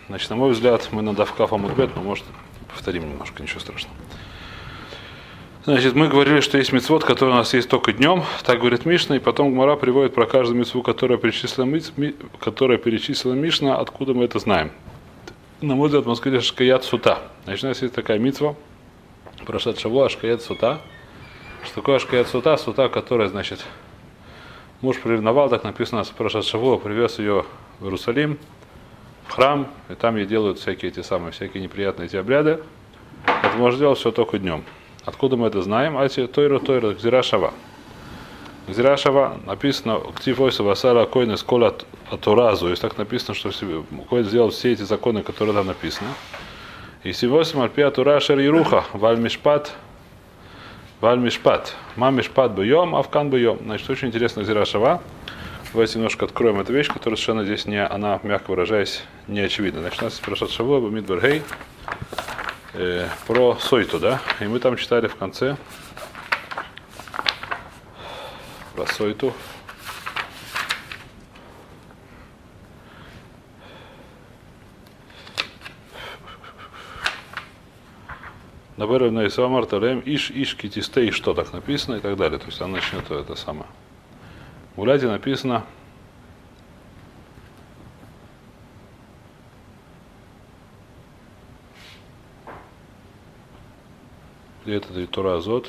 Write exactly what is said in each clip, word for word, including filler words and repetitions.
Значит, на мой взгляд, мы на Давкаф Амудбет, но может повторим немножко, ничего страшного. Значит, мы говорили, что есть мицвот, который у нас есть только днем, так говорит Мишна, и потом Гмара приводит про каждую мицву, которая перечислила, которая перечислила Мишна, откуда мы это знаем. На мой взгляд, мы сказали Ашкаят Сута. Значит, у нас есть такая мицва, Прошат Шавуа, Ашкаят Сута. Что такое Ашкаят Сута? Сута, которая, значит, муж приревновал, так написано в Прошат Шавуа, привез ее в Иерусалим, в храм, и там ей делают всякие эти самые, всякие неприятные эти обряды. Это можно делать все только днем. Откуда мы это знаем? Ати Тойра Тойра Гзира Шава. Гзира Шава написано Ктифойса Васара Койна Скола Атуразу. Если так написано, что Койн сделал все эти законы, которые там написаны. И Сивосим Альпия Тура Шер Еруха Валь Мишпат Валь Мишпат Ма Мишпат Бьем, Авкан Бьем. Значит, очень интересно Гзира Шава. Давайте немножко откроем эту вещь, которая совершенно здесь не, она, мягко выражаясь, не очевидна. Значит, у нас Прошат Шавуа Бамидбар Гей. Э, про Сойту, да? И мы там читали в конце про Сойту. Набережная Исамар Талем Иш Иш Китистей, что так написано и так далее. То есть она начнет это самое. В Уляде написано где это и Тура Азот.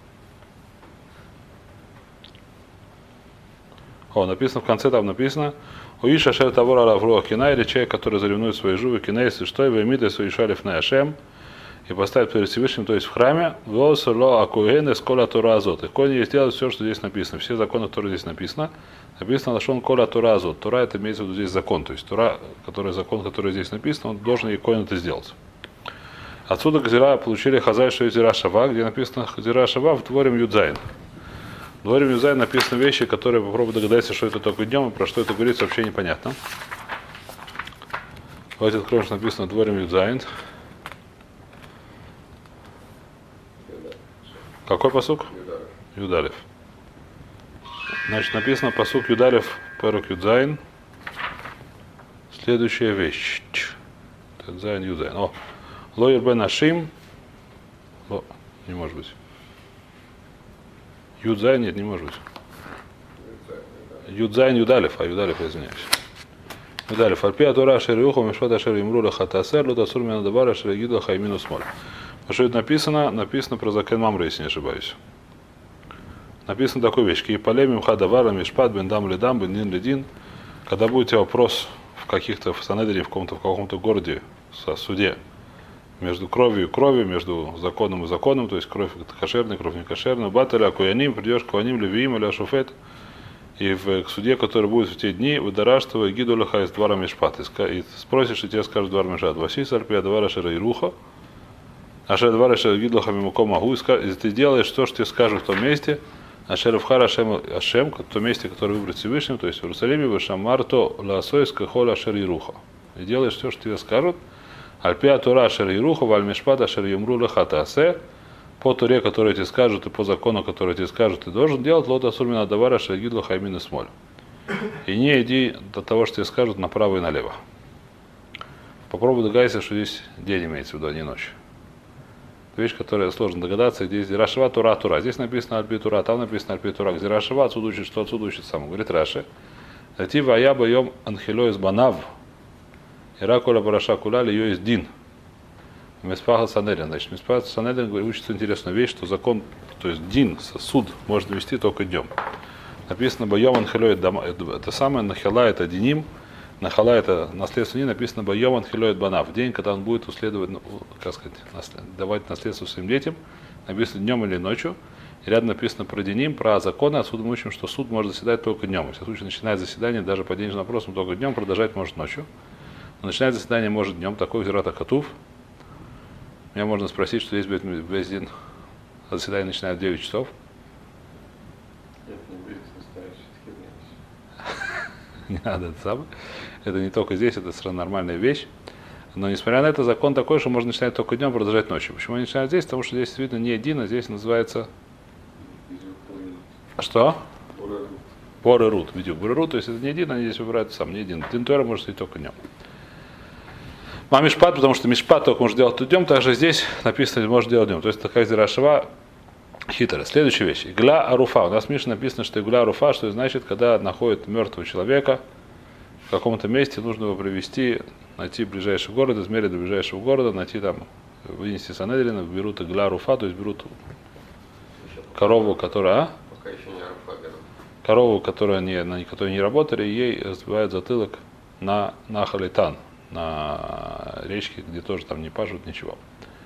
О, написано в конце, там написано Уиша Шер Тавора Лавруа Кина, или человек, который заревнует свои жувы, Кина, если что, и Ваймида Суишалев на Ашем, и поставит перед Всевышним, то есть в храме, Волсурло Акуэн из Кола Тура Азот. И Кони сделает все, что здесь написано. Все законы, которые здесь написано, написано Лашон Кола Тура Азот. Тура это имеется в виду здесь закон. То есть Тура, который закон, который здесь написан, он должен и Коин это сделать. Отсюда Гзира получили Хазай, что Гзира Шава, где написано Гзира Шава в Дворим Юдзайн. В Дворим Юдзайн написаны вещи, которые попробуй догадаться, что это только днем, и про что это говорится, вообще непонятно. Давайте откроем, что написано в Дворим Юдзайн. Какой пасук? Юдалев. Значит, написано пасук Юдалев, Перук Юдзайн. Следующая вещь. Юдзайн, Юдзайн. О, Лоир бен Ашим. О, не может быть. Юдзайн, нет, не может быть. Юдзайн, Юдалев, а Юдалев, я извиняюсь. Юдалев. Альпия Тура Шериуху, Мишвата Шеримрула Хатасер, Лутасур Менадабара Шеригиду Хаймину Смоль. Что это написано? Написано про Закен Мамры, если не ошибаюсь. Написано такую вещь. Киепалемим хадавара мишпат бендам ледам бендин ледин. Когда будет вопрос в каких-то в Санедрине, в каком-то в каком-то городе, в суде, между кровью и кровью, между законом и законом, то есть кровь кошерная, кровь не кошерная, баталя, куяним, придешь к куаним, левиим или ашуфет, и в суде, который будет в те дни, выдараштова гиду лаха из двора мишпат. И спросишь, и тебе скажут двор мишпат. Васис альпия двора шера ируха. Ашер двора шера гиду лаха мимуко могу. И ты делаешь то, что тебе скажут в том месте. Ашер вхар Ашем, Ашем, в том месте, которое выбрать Всевышним, то есть в Иерусалиме, вышамарто лаасойска хола ашер ируха. И делаешь то, что тебе скажут. Альпия Тура Ашер Ируха, Вальмишпат Ашер Юмру Лехатасе. По Туре, который тебе скажут, и по закону, который тебе скажут, ты должен делать Лота Сурмина Давара Шагидлу Хаймин и Смоль. И не иди до того, что тебе скажут направо и налево. Попробуй догадайся, что здесь день имеется в виду, а не ночь. Вещь, которая сложно догадаться, где здесь Рашава Тура Тура. Здесь написано Альпи Тура, там написано Альпи Тура. Где Рашава, отсюда учит, что отсюда учит сам. Говорит Раши. Атива я боем Анхило из Банав. Иракула Бараша Куляли, ее есть Дин. Миспаха Санедрин. Значит, Миспаха Санедрин учится интересную вещь, что закон, то есть Дин, суд, можно вести только днем. Написано Байом Анхилоид, это самое, Нахила это Диним, Нахала это наследство не написано Байом Анхилоид Банав. День, когда он будет уследовать, как сказать, давать наследство своим детям, написано днем или ночью. И рядом написано про Диним, про законы, отсюда мы учим, что суд может заседать только днем. Если случай начинает заседание, даже по денежным вопросам только днем, продолжать может ночью. Начинать заседание может днем, такой Зирата Хатув. Меня можно спросить, что здесь весь день заседание начинает в девять часов. Не надо, это самое. Это не только здесь, это совершенно нормальная вещь. Но несмотря на это, закон такой, что можно начинать только днем, продолжать ночью. Почему они начинают здесь? Потому что здесь видно не один, а здесь называется... Что? Поры рут. Видео. Поры рут, то есть это не один, они здесь выбирают сам, не один. Дин Тора может быть только днем. А мишпат, потому что мишпат только может делать днем, также здесь написано, может делать днем. То есть такая зирашева хитрая. Следующая вещь. Игла аруфа. У нас в Мишне написано, что игла аруфа, что значит, когда находят мертвого человека в каком-то месте, нужно его привести, найти ближайший город, измерить до ближайшего города, найти там, вынести Санедрина, берут игла аруфа, то есть берут корову, которая... А? Пока еще не аруфа берут. Корову, которая не, на которой не работали, ей разбивают затылок на, на халитан, на речке, где тоже там не пашут, ничего.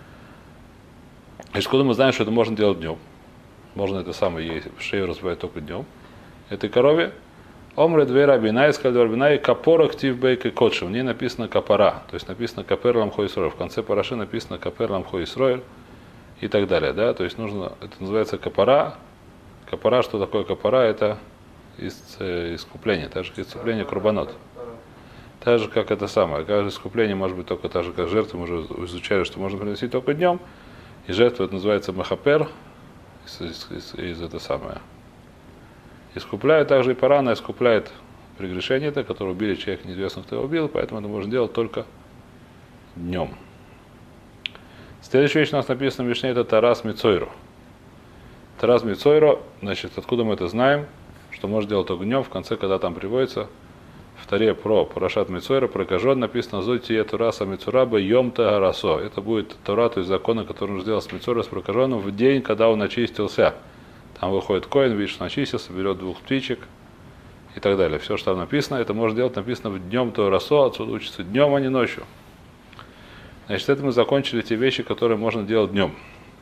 И откуда мы знаем, что это можно делать днем? Можно это самое ей шею разбивать только днем. Этой корове омре две рабинай, сказал рабинай, капора ктив бейк и котши. В ней написано капора, то есть написано капер ламхо Исроэль. В конце параши написано капер ламхо Исроэль и так далее. Да? То есть нужно, это называется капора. Капора, что такое капора? Это искупление, так же как искупление курбанот. Так же, как это самое. Каждое искупление может быть только так же, как жертву. Мы уже изучали, что можно приносить только днем. И жертва это называется махапер. Из, из, из, из это самое. Искупляет также и пара, она искупляет прегрешение, это, которое убили человек, неизвестно кто его убил, поэтому это можно делать только днем. Следующая вещь у нас написано в Мишне, это Тарас Мицойро. Тарас Мицойро, значит, откуда мы это знаем, что можно делать только днем, в конце, когда там приводится в Таре про Парашат Мицойро, про Кажон написано «Зойти Тураса Мицураба Йом-та Гарасо». Это будет Тора, то есть закон, который он сделал с Мицойро, с Прокажоном в день, когда он очистился. Там выходит коин, видишь, что он очистился, берет двух птичек и так далее. Все, что там написано, это можно делать, написано в днем Торасо, отсюда учится днем, а не ночью. Значит, это мы закончили те вещи, которые можно делать днем.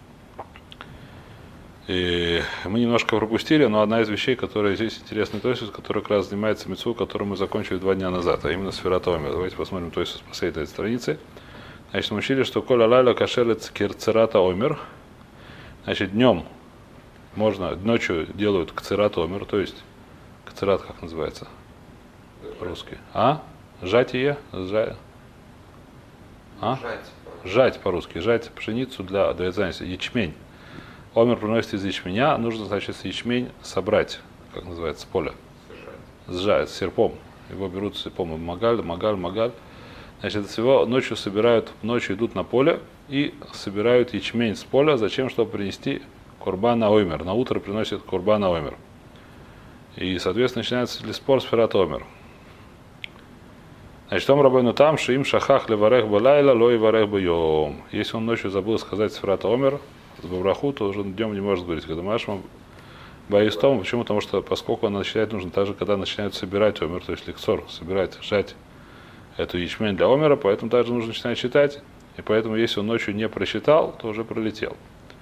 И мы немножко пропустили, но одна из вещей, которая здесь интересная, то есть, которая как раз занимается мицву, которую мы закончили два дня назад, а именно сферат омер. Давайте посмотрим, то есть, с последней этой страницы. Значит, мы учили, что коля лайла кашелец кирцерата омер. Значит, днем можно, ночью делают кцерат омер, то есть, кцерат как называется по-русски? А? Жатие? Жать. А? Жать по-русски. Жать пшеницу для, для занятия. Ячмень. Омер приносит из ячменя, нужно, значит, ячмень собрать, как называется, с поля. Сжать, с серпом. Его берут с серпом, магаль, магаль, магаль. Значит, всего ночью собирают, ночью идут на поле и собирают ячмень с поля. Зачем? Чтобы принести курбан омер. На утро приносят курбан омер. И, соответственно, начинается ли спор с ферат омер. Значит, том рабейну там, что им шахах леварех балайла, лой варех байом. Если он ночью забыл сказать сферат омер, с бавраху, то уже днем не может говорить. Когда машма боюсь том, почему? Потому что поскольку она начинает нужно так же, когда начинают собирать омер, то есть лексор, собирать, сжать эту ячмень для омера, поэтому также нужно начинать читать. И поэтому, если он ночью не просчитал, то уже пролетел.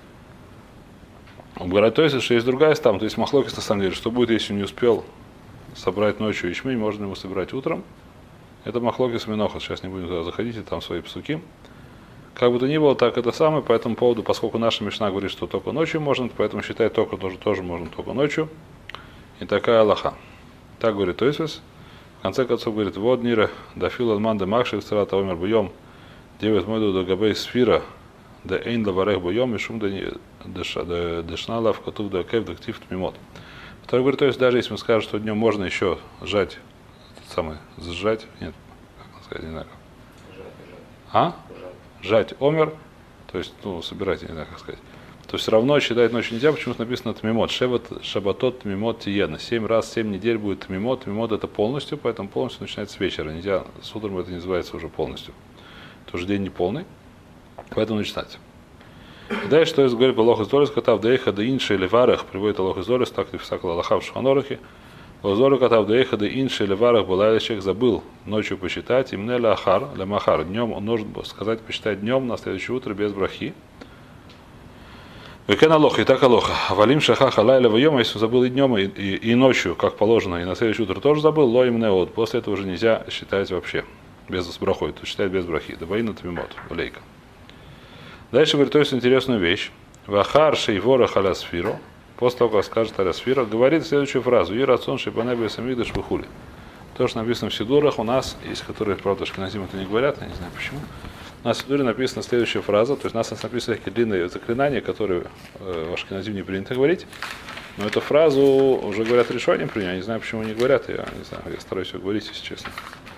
У Баратойса, что есть другая там, то есть махлокис на самом деле, что будет, если он не успел собрать ночью ячмень, можно его собирать утром. Это махлокис миноха, сейчас не будем туда заходить, там свои псуки. Как бы то ни было, так это самое, по этому поводу, поскольку наша Мишна говорит, что только ночью можно, поэтому считать только тоже, тоже можно только ночью. И такая Аллаха. Так говорит Тойсвес. В конце концов говорит, вот нира, дафил алман де макши, царата омер буйом, девять мойду до габей сфира, да эйн лаварех буйом, и шум дешнала в котув да кев дактив тмимот. Второй говорит, то есть даже если мы скажем, что днем можно еще сжать, этот самый, сжать, нет, как сказать, не знаю как. А? Жать омер, то есть, ну, собирать, я не знаю, как сказать. То есть, все равно считать ночью нельзя, почему-то написано тмимот. Шебат, шабатот, тмимот, тиена. Семь раз, семь недель будет тмимот. Тмимот это полностью, поэтому полностью начинается с вечера. Нельзя, с утром это не называется уже полностью. Тоже день не полный, поэтому начинать. И дальше, что есть, говорит, Аллах из Долис, катав дейха да инши леварах, приводит Аллах из Долис, так и всякого Аллаха в Шуханорахе. Лозору катав дейха да инши леварах балайла, человек забыл ночью посчитать, имне ля ахар, ля махар, днем он нужно сказать, посчитать днем на следующее утро без брахи. Векен алоха, и так алоха. Валим шахах алайля вайома, если он забыл и днем, и, и, и ночью, как положено, и на следующее утро тоже забыл, ло имне от. После этого уже нельзя считать вообще без брахой, то считать без брахи. Дабаина тмимот, улейка. Дальше говорит, то есть интересную вещь. Вахар шейвора халясфиро. После того, как скажет Алясфира, говорит следующую фразу. И рацион шипанеби самигдаш вихули. То, что написано в Сидурах, у нас, есть которые, правда, шкиназим это не говорят, я не знаю почему. У нас в Сидуре написана следующая фраза. То есть у нас написаны такие длинные заклинания, которые э, в Ашкеназим не принято говорить. Но эту фразу уже говорят решением при ней. Я не знаю, почему не говорят. Я не знаю, я стараюсь ее говорить, если честно.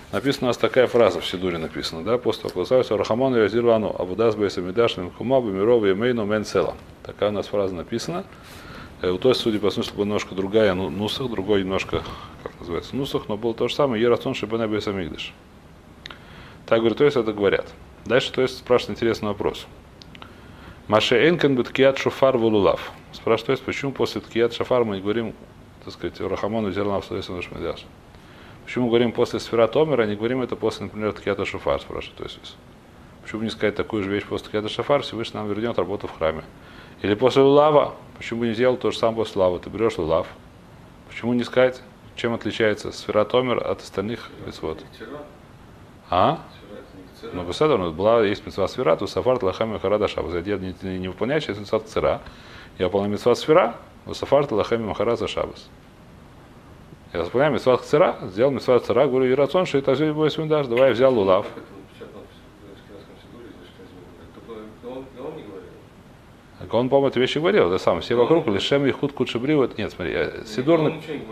Написана у нас такая фраза в Сидуре написана, да, после того, Рахамон и Азирлану, Абудас Бейсамидаш, Мимкума, Бемирова, Емейну, Менцела. Такая у нас фраза написана. У той, судя по смыслу, была немножко другая, ну, нусах, другой немножко, как называется, нусах, но было то же самое, Ерацон Шибана Бейсамидаш. Так говорит, то есть это говорят. Дальше, то есть, спрашивает интересный вопрос. Маше Энкен Беткият Шофар Вулулав. Спрашивает, то есть, почему после Ткият Шофар мы не говорим, так сказать, Рахамон и Азирлану, Абудас Бейсамидаш. Почему говорим после Сферат Омера, а не говорим это после, например, Ткията Шофар, спрашивает. То есть, почему не сказать такую же вещь после Ткията Шофар, Всевышний нам вернет работу в храме. Или после Лулава, почему не сделал то же самое после Лава, ты берешь Лулав. Почему не сказать, чем отличается Сферат Омер от остальных мицвот? А? Ну, беседа, была, есть мицва Сфера, то Сафар, Лахами, Харада, Шабас. Я не, не, не выполняю часть мицва Цера, я выполняю мицва Сфера, Сафар, Лахами, Махараза, Шабас. Я выполняю мицва Цера, сделал мицва Цера, говорю, Ирацон, что это все будет свиндаж, давай я взял Лулав. Он, по-моему, эти вещи говорил, да сам, все вокруг, лишем их худ кучебри, вот нет, смотри, Сидур,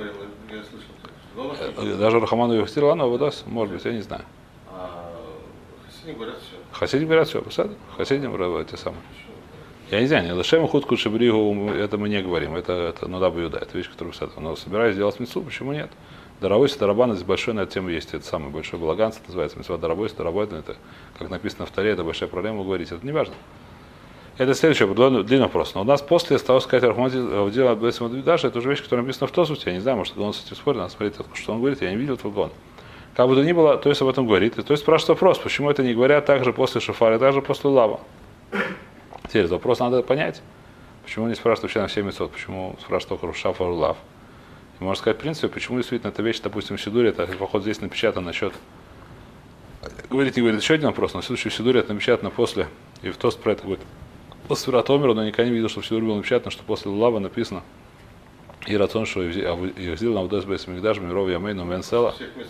даже Рахаману и Хастирлану, Авадас, может быть, я не знаю. Хасиди говорят все. Хасиди говорят все, Хасиди говорят те самые. Я не знаю, лишем их худ кучебри, это мы не говорим, это, это ну да, бьюда, это вещь, которую писать. Но собираюсь сделать митцву, почему нет? Дарабойся, Дарабан, здесь большой на эту тему есть, это самый большой балаганство, называется митцва Дарабойся, Дарабойся, это, как написано в Таре, это большая проблема, вы говорите, это не важно. Это следующий длинный вопрос. Но у нас после того, сказать Рахмадила Бесимадвидаша, это уже вещь, которая написана в Тосуте. Я не знаю, может, он с этим спорит, надо смотреть, что он говорит, я не видел этого Гона. Как бы то ни было, то есть об этом говорит. И то есть спрашивает вопрос, почему это не говорят также после Шофара, также после Лава. Теперь вопрос надо понять. Почему не спрашивают вообще на все митцвот, почему спрашивают только Шофар и Лав. И можно сказать, в принципе, почему действительно эта вещь, допустим, в Сидуре, это, походу, здесь напечатано насчет. Говорит, не говорит, еще один вопрос, но в следующем Сидуре это напечатано после, и в Тост про это говорит. После Сферат Омера, но никогда не видел, что в Сидуре было напечатано, что после Лава написано и рацион, что и взял на Авдас Бейс Мигдаш, Миров Ямейну Менсела.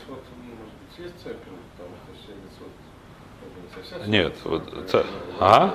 Нет, вот, а?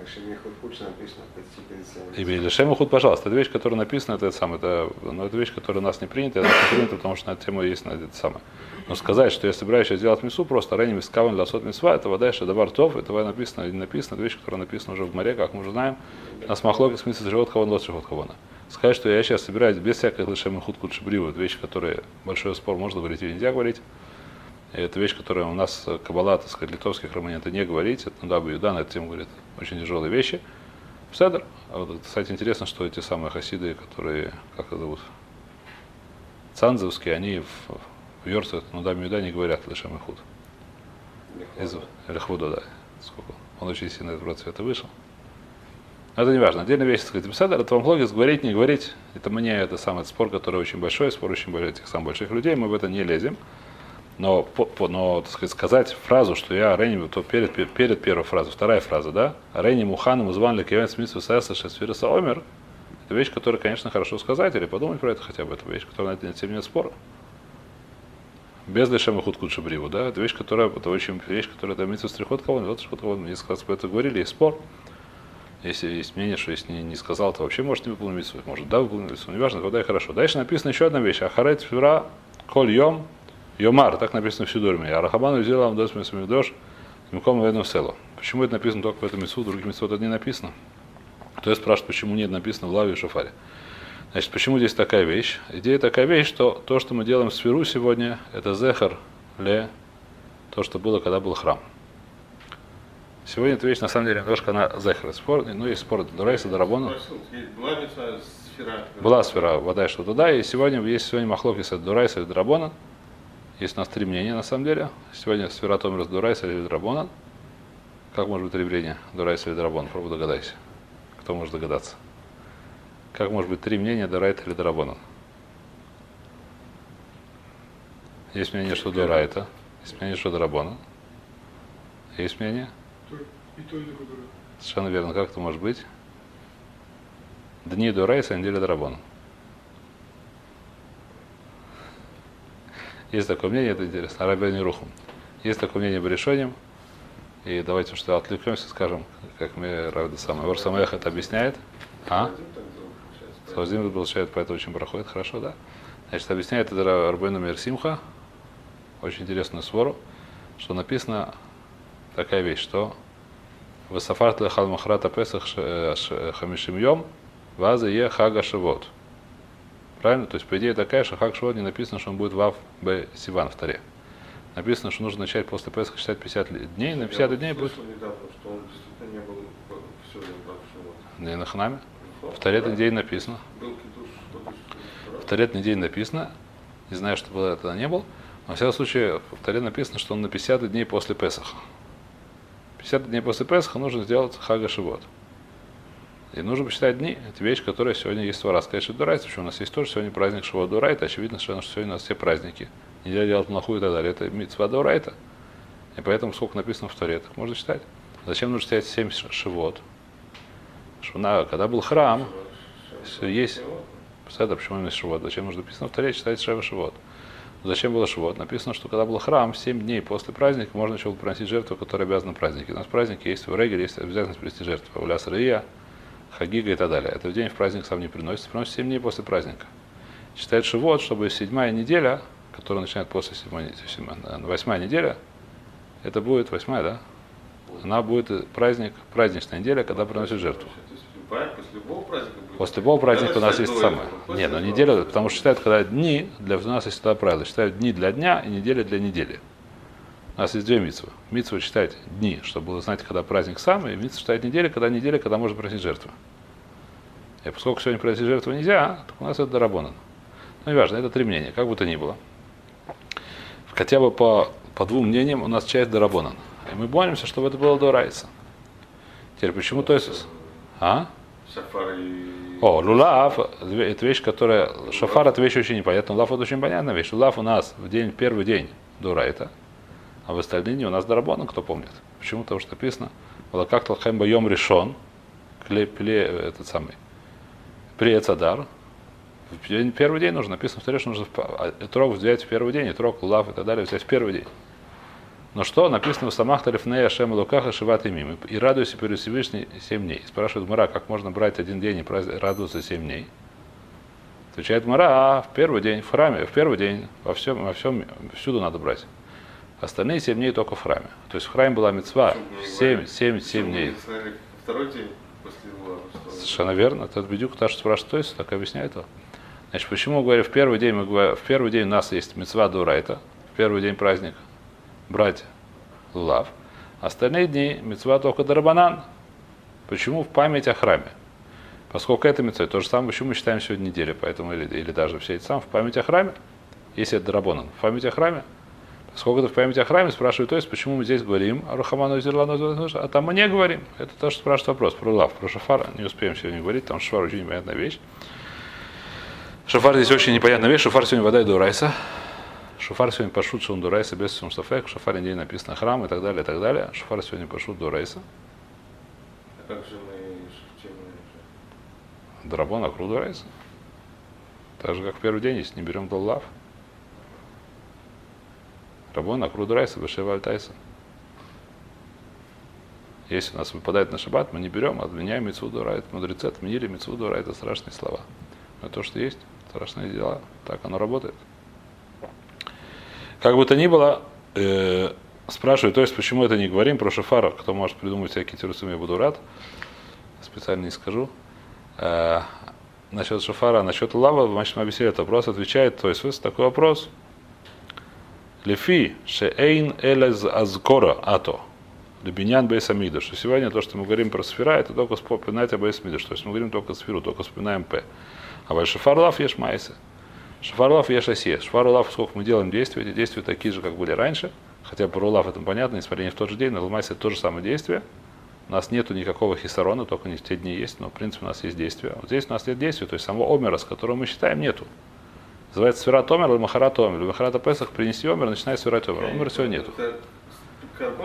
И Лешем Худ, пожалуйста, это вещь, которая написана, это самое, это, но это вещь, которая у нас не принята, это не принято, потому что на эту тему есть на это самое. Но сказать, что я собираюсь сейчас делать мису, просто ранее мискаван для сот мисва, это вода, что давар тов, это написано или не написано, это вещь, которая написана уже в море, как мы уже знаем, нас махлок с мисс живот хаван лот живот хавана. Сказать, что я сейчас собираюсь без всякой Лешем Худ кудшибриву, это вещь, которая большой спор, можно говорить или нельзя говорить. И это вещь, которая у нас Каббала, так сказать, литовских романин, это не говорить, это Нудаба Юда на эту тему говорит очень тяжелые вещи. Седер. А вот, кстати, интересно, что эти самые хасиды, которые, как это зовут, цанзовские, они в, в Йорце, Нудабе Юда не говорят Лешем Худ. Из Лехвуда, да. Сколько? Он очень сильно из процвета вышел. Но это не важно. Отдельная вещь, так сказать, Седер, это вам логис, говорить, не говорить. Это мне, это самый спор, который очень большой, спор очень большой этих самых больших людей, мы в это не лезем. Но, по, но так сказать, сказать фразу, что я Рейни, то перед, перед первой фразой, вторая фраза, да, Рейни Муханом зван ли Кевен Смитсу Сесса Шесфиреса Омер, это вещь, которую, конечно, хорошо сказать, или подумать про это хотя бы, это вещь, которая на это нет спора. Без Лешема Худ Кудшибриву, да, это вещь, которая, это очень вещь, которая это Митсу Стрихот Кавон, вот Стрихот Кавон, несколько раз про это говорили, есть спор. Если есть мнение, что если не, не сказал, то вообще может не выполнить Митсу, может да, выполнить Митсу, неважно, вода и хорошо. Дальше написано еще одна вещь, Ахарет Фира Коль Йом Йомар, так написано в Сидуре. А Рахабану взял вам дос мисмидош, Миком в село. Почему это написано только в этом мису, в других мису это не написано? То есть спрашивают, почему нет написано в Лаве и Шофаре. Значит, почему здесь такая вещь? Идея такая вещь, что то, что мы делаем в Сферу сегодня, это зехар ле то, что было, когда был храм. Сегодня эта вещь, на самом деле, немножко она зехар. Спор, ну, есть спор Дурайса, Дарабона. Была сфера, вода, что туда, и сегодня есть сегодня махлокис от Дурайса и Дарабона. Есть у нас три мнения, на самом деле. Сегодня Сфера Томер с Дурайса или Драбонан. Как может быть три мнения? Дурайса или Драбон? Пробуй догадайся. Кто может догадаться? Как может быть три мнения Дурайта или Драбонан? Есть мнение, что Дурайта. Есть мнение, что Драбонан. Есть мнение? И то, и другое. Совершенно верно. Как это может быть? Дни Дурайса, неделя Драбона. Есть такое мнение, это интересно, Рабейн Рухум. Есть такое мнение Берешоним. И давайте что отвлекемся, скажем, как мне Равда самый. Вор Самаях это объясняет. А? Саудим получает, поэтому очень проходит, хорошо, да? Значит, объясняет это Рабейну Мир Симха. очень интересную свору, что написано такая вещь, что «Васафарт лехал махрата песах хамишим йом, ваза е хага шивот». Правильно? То есть, по идее, такая, что хаг шивот не написано, что он будет вав б сиван в таре. Написано, что нужно начать после Песха считать пятьдесят дней, на пятьдесят дней будет... недавно, что он действительно не был все вав шивот. Не на хнаме. В таре этот день написано. Был кидуш, В таре этот день написано. Не знаю, что было, тогда не был. Но, во всяком случае, в таре написано, что он на пятьдесят дней после Песаха. пятьдесят дней после Песаха нужно сделать хага шивот. И нужно посчитать дни. Это вещь, которая сегодня есть в раз. Конечно, дурайта, потому что у нас есть тоже сегодня праздник Шивот Дурайта. Очевидно, что сегодня у нас все праздники. Нельзя делать млаху и так далее. Это митцва Дурайта. И поэтому сколько написано в Торе, так можно читать. Зачем нужно читать семь шивот? Что, когда был храм, все есть. Представляете, почему именно шивот? Зачем нужно написано в Торе читать шева шивот? Зачем было шивот? Написано, что когда был храм, семь дней после праздника можно еще было приносить жертву, которая обязана праздники. У нас праздники есть в Регеле, есть обязательность принести жертву. Уляс Рия, Хагига и так далее. Это в день в праздник сам не приносится, приносит семь дней после праздника. Считает шивот, чтобы седьмая неделя, которая начинает после седьмой, восьмая неделя, это будет восьмая, да? Она будет праздник, праздничная неделя, когда приносит жертву. После любого праздника будет? После любого праздника у нас есть самое. Нет, но неделя, потому что считают, когда дни, для, у нас есть всегда правило, считают дни для дня и неделя для недели. У нас есть две мицвы. Мицва считать дни, чтобы было знать, когда праздник сам, и мицва считать недели, когда неделя, когда можно приносить жертву. И поскольку сегодня приносить жертву нельзя, так у нас это дарабонан. Ну, неважно, это три мнения, как бы то ни было. Хотя бы по, по двум мнениям у нас часть дарабонан. И мы боремся, чтобы это было дорайса. Теперь почему то есть... А? Шафар и... О, лулав, это вещь, которая... Шафар это вещь очень непонятная, лулав это очень понятная вещь. Лулав у нас в день, первый день дурайта, а в остальные дни у нас дарабонан, кто помнит. Почему? Потому что написано, как талхайм байом решен, клепле, этот самый, приецадар. В первый день нужно, написано в Торе, что нужно трог взять в первый день, и трог, лулав и так далее взять в первый день. Но что написано в самах Тарифнея Шем Лукаха Шиват Имим. И радуйся перед Всевышним семь дней. Спрашивает Мара, как можно брать один день и радоваться семь дней? Отвечает Мара, а в первый день в храме, в первый день во всем, во всем, всюду надо брать. Остальные семь дней только в храме. То есть в храме была мицва семь, семь, семь дней. Второй день после его. Совершенно верно. Это бедюк, та, что спрашивает, то есть, так объясняет его. Значит, почему говорю, в первый день мы говорим, в первый день у нас есть мицва дурайта, в первый день праздника брать лулав. Остальные дни мицва только дарабанан. Почему? В память о храме. Поскольку это мицва, то же самое, почему мы считаем сегодня неделю, поэтому или, или даже все эти сам в память о храме, если это дарабанан, в память о храме. Поскольку это в память о храме, спрашивают, то есть, почему мы здесь говорим о Рухаману Зерлану, а там мы не говорим. Это то, что спрашивает вопрос про лулав, про шафар не успеем сегодня говорить, там шафар очень непонятная вещь. Шафар здесь очень непонятная вещь, шафар сегодня вода и дурайса. Шофар сегодня пашут шун дурайса без сум сафек, в шофаре день написано храм и так далее, и так далее. Шофар сегодня пашут дурайса. А как же мы шутим? Драбон акру дурайса. Так же, как в первый день, если не берем доллав. Рабон акру дурайса, бешева альтайса. Если у нас выпадает на шаббат, мы не берем, отменяем мицву дурайт. Мудрецы отменили мицву дурайт, это страшные слова. Но то, что есть, страшные дела. Так оно работает. Как бы то ни было, э, спрашивают, то есть почему это не говорим про шофара, кто может придумать всякие тирусим, я буду рад, специально не скажу. Э, насчет шофара, насчет лава, значит, мы объяснили этот вопрос, отвечает, то есть такой вопрос. Лефи шеэйн элез азкора ато, лебинян бейсамида, что сегодня то, что мы говорим про сфера, это только вспоминать об бейсамида, то есть мы говорим только сферу, только вспоминаем п. А в шофар лав ешь майсы. Шафарлав и Яшасе. Шафарлав, сколько мы делаем действия, эти действия такие же, как были раньше. Хотя про лав это понятно, несмотря не в тот же день, на Ламайсе это то же самое действие. У нас нету никакого хисарона, только не в те дни есть, но в принципе у нас есть действия. Вот здесь у нас нет действия, то есть самого омера, с которого мы считаем, нету. Называется сферат омер, или махарат омер. Или махарат песах, принеси омер, начинай сферат омер. Омер всего нету.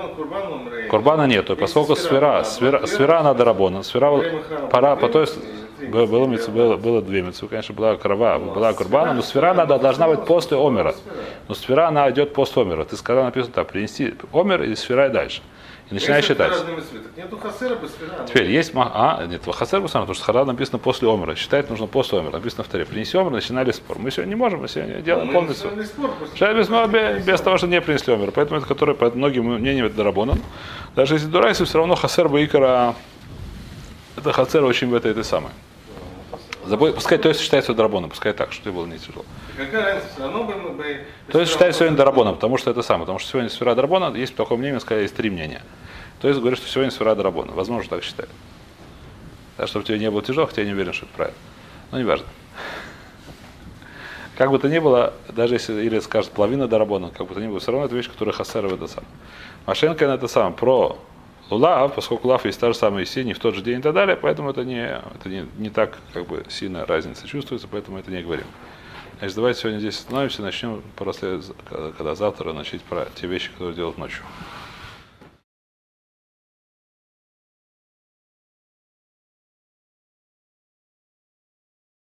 Курбана нету, поскольку сфера, сфера, сфера надо рабона, сфера пора, по той три Было, было, митцвы, митцвы, было, было две митцвы, конечно, была крова, была курбана, но сфера надо, должна быть после омера. Но сфера, она идет после омера. Ты сказал, написано так, принести омер и сфера и дальше. И начинаешь считать. Нету хасера без сфера. Теперь есть, а, нет, хасер бусана, потому что хара написано после омера. Считать нужно после омера, написано в таре. Принеси омер, начинали спор. Мы сегодня не можем, мы сегодня делаем полностью. Без, без того, что не принесли омер. Поэтому это, который, по многим мнениям, это дарабонан. Даже если дурайся, все равно хасер баикара, это хасер очень в этой, этой самой. Забудь, пускай то есть считается дарабоном, пускай так, что тебе было не тяжело. Какая разница, все равно бы мы бы... То есть считается сегодня дарабоном, потому что это самое. Потому что сегодня сфера дарабона, есть такое мнение, сказали, есть три мнения. То есть говорит, что сегодня сфера дарабона. Возможно, так считают. Так, чтобы тебе не было тяжело, хотя я не уверен, что это правильно. Но не важно. Как бы то ни было, даже если или скажет половина дарабона, как бы то ни было, все равно это вещь, которая хасера в это самое. Машенка на это самое, про лулав, поскольку лав есть та же самая синий в тот же день и так далее, поэтому это не, это не, не так как бы сильно разница чувствуется, поэтому это не говорим. Значит, давайте сегодня здесь остановимся и начнем, просто, когда завтра начать про те вещи, которые делают ночью.